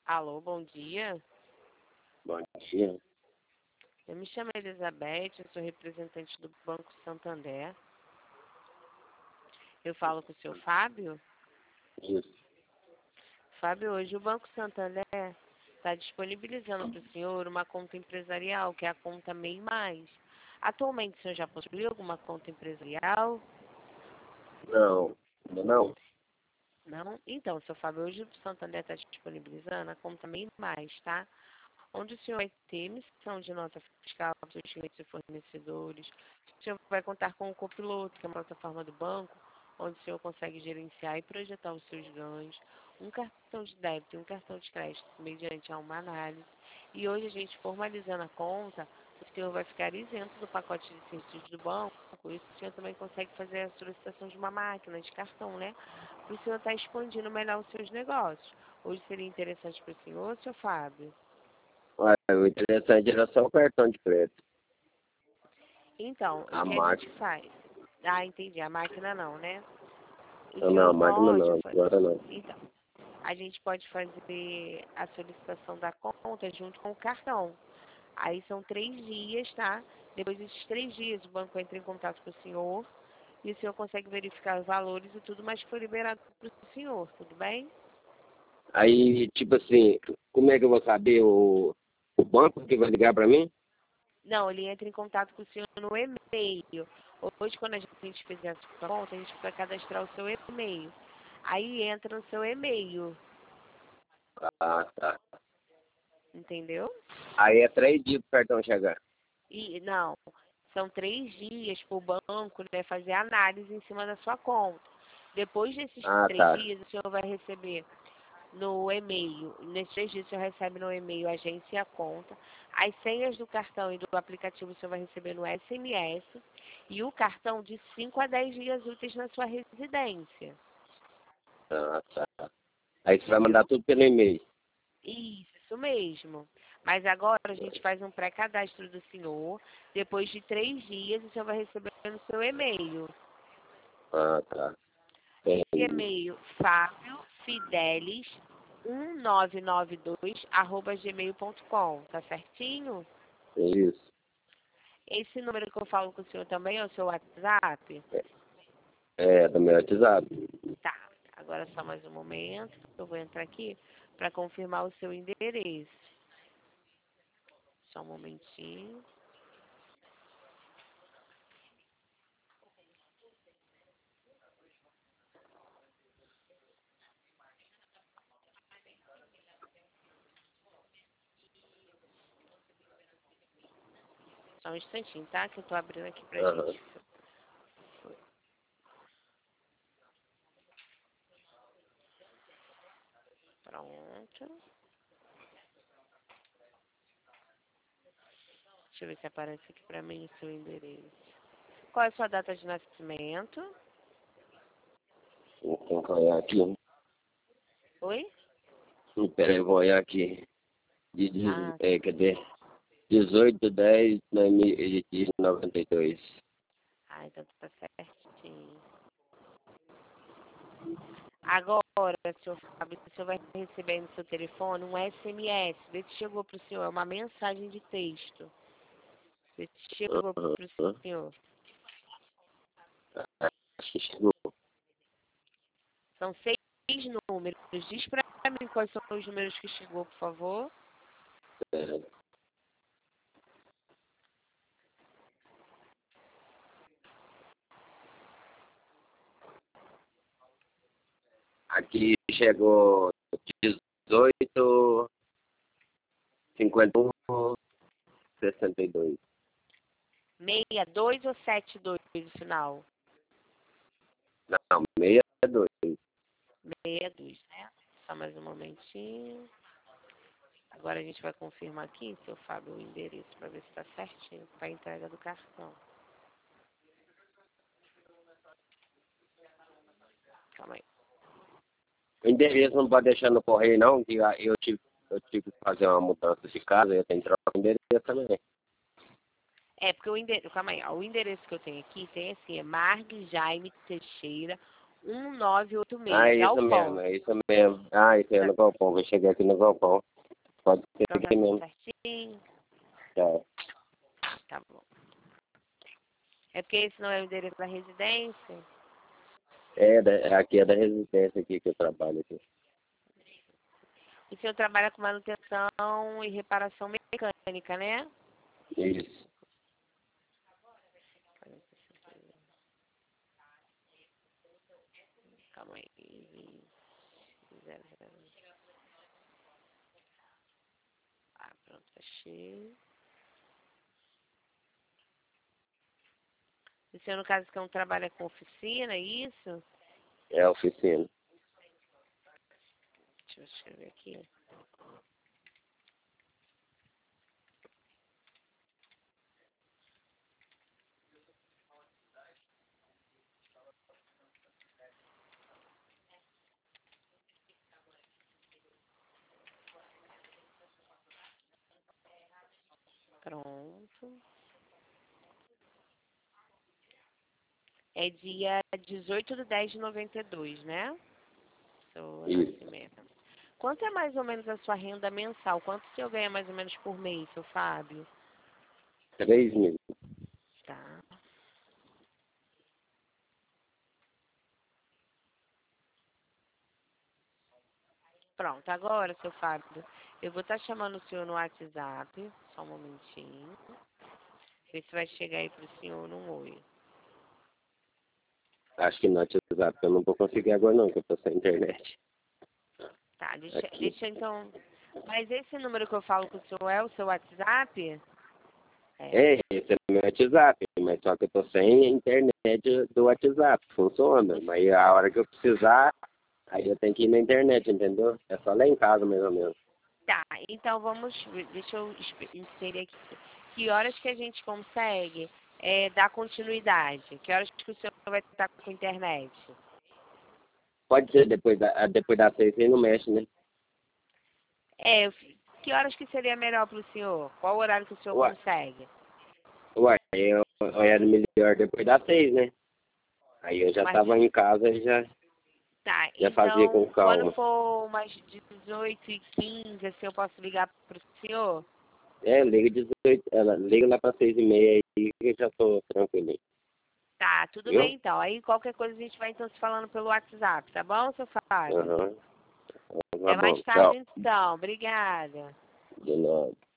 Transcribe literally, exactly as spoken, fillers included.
Alô, bom dia. Bom dia. Eu me chamo Elizabeth, eu sou representante do Banco Santander. Eu falo com o senhor Fábio. Isso. Fábio, hoje o Banco Santander está disponibilizando para o senhor uma conta empresarial, que é a conta MEI Mais. Atualmente, o senhor já possui alguma conta empresarial? Não, ainda não. Não? Então, seu Fábio, hoje o Santander está disponibilizando a conta MEI Mais, tá? Onde o senhor vai ter emissão de nota fiscal para os seus clientes e fornecedores. O senhor vai contar com o Copiloto, que é uma plataforma do banco, onde o senhor consegue gerenciar e projetar os seus ganhos, um cartão de débito e um cartão de crédito mediante a uma análise. E hoje a gente formalizando a conta, o senhor vai ficar isento do pacote de serviços do banco, e o senhor também consegue fazer a solicitação de uma máquina de cartão, né? Para o senhor estar expandindo melhor os seus negócios. Hoje seria interessante para o senhor, seu Fábio? Ué, o interessante era só o cartão de crédito. Então, o A que a gente máquina. faz? Ah, entendi. A máquina não, né? O Não, não, senhor a máquina pode não, fazer. agora não. Então, a gente pode fazer a solicitação da conta junto com o cartão. Aí são três dias, tá? Depois desses três dias, o banco entra em contato com o senhor e o senhor consegue verificar os valores e tudo mais que foi liberado para o senhor, tudo bem? Aí, tipo assim, como é que eu vou saber o, o banco que vai ligar pra mim? Não, ele entra em contato com o senhor no e-mail. Hoje, quando a gente fizer a sua conta, a gente vai cadastrar o seu e-mail. Aí entra no seu e-mail, Ah, tá. entendeu? Aí é três dias pro cartão chegar. E não, são três dias para o banco, né, fazer análise em cima da sua conta. Depois desses Ah, três tá. dias, o senhor vai receber no e-mail, nesses três dias o senhor recebe no e-mail a agência e a conta, as senhas do cartão e do aplicativo o senhor vai receber no S M S e o cartão de cinco a dez dias úteis na sua residência. Ah, tá. Aí você vai mandar Entendeu? tudo pelo e-mail. Isso, isso mesmo. Mas agora a gente faz um pré-cadastro do senhor. Depois de três dias, o senhor vai receber no seu e-mail. Ah, tá. Esse Entendi. e-mail, fábio fidelis um nove nove dois arroba gmail ponto com. Tá certinho? Isso. Esse número que eu falo com o senhor também é o seu WhatsApp? É, do meu WhatsApp. Tá. Agora só mais um momento. Eu vou entrar aqui para confirmar o seu endereço. Só um momentinho. Só um instantinho, tá? Que eu tô abrindo aqui pra Aham. gente. Pronto. Deixa eu ver se aparece aqui pra mim o seu endereço. Qual é a sua data de nascimento? Vou olhar aqui. Oi? Peraí, eu vou olhar aqui. De, de, Ah, é, quer dizer, dezoito de dez de noventa e dois. ah, então tá certinho. Agora, senhor Fábio, o senhor vai receber no seu telefone um S M S. Vê se chegou pro senhor. É uma mensagem de texto. Vê se chegou pro Aham. senhor. Acho que chegou. São seis números. Diz pra mim quais são os números que chegou, por favor. É, aqui chegou dezoito, cinquenta e um, sessenta e dois. Meia dois ou sete dois no final? Não, meia dois. Meia dois, né? Só mais um momentinho. Agora a gente vai confirmar aqui, seu Fábio, o endereço para ver se está certinho para a entrega do cartão. Calma aí. O endereço não pode deixar no correio, não, que eu tive, eu tive que fazer uma mudança de casa, eu tenho que trocar o endereço também. É, porque o endereço, calma aí, ó, o endereço que eu tenho aqui tem assim, é Marg Jaime Teixeira, um nove oito Ah, seis, é isso Galpão. mesmo, é isso mesmo. Ah, isso é no Galpão, vou chegar aqui no Galpão. Pode ser Então tá aqui tudo mesmo. certinho? Tá. Tá bom. É porque esse não é o endereço da residência? É, da, aqui é da residência aqui que eu trabalho aqui. O senhor trabalha com manutenção e reparação mecânica, né? Isso. Calma aí. Zero, zero. Ah, pronto, achei. O senhor, no caso, que não trabalha com oficina, é isso? É a oficina. Deixa eu escrever aqui. Pronto. É dia dezoito de dez de noventa e dois, né? Seu Isso. nascimento. Quanto é mais ou menos a sua renda mensal? Quanto o senhor ganha mais ou menos por mês, seu Fábio? Três mil. Tá. Pronto, agora, seu Fábio, eu vou estar chamando o senhor no WhatsApp. Só um momentinho. Ver se vai chegar aí pro senhor num oi. Acho que no WhatsApp eu não vou conseguir agora não, que eu tô sem internet. Tá, deixa, Aqui. deixa então. Mas esse número que eu falo com o senhor é o seu WhatsApp? É. É, esse é meu WhatsApp, mas só que eu tô sem internet do WhatsApp. Funciona, mas a hora que eu precisar, aí eu tenho que ir na internet, entendeu? É só lá em casa, mais ou menos. Tá, então vamos. ver, Deixa eu espe- inserir aqui. Que horas que a gente consegue é, dar continuidade? Que horas que o senhor vai estar com internet? Pode ser depois da, depois das seis, você não mexe, né? É, eu fi- que horas que seria melhor para o senhor? Qual horário que o senhor Ué, consegue? ué, eu, eu era melhor depois das seis, né? Aí eu já Mas, tava em casa e já, tá, já fazia com então, quando calma. for umas dezoito e quinze, assim, eu posso ligar para o senhor? É, liga dezoito, ela liga lá para seis e meia aí que eu já tô tranquilinho. Tá, tudo Viu? bem então. Aí qualquer coisa a gente vai então se falando pelo WhatsApp, tá bom, seu Fábio? Aham. Tá Até mais bom, tarde tchau. então. Obrigada. De nada.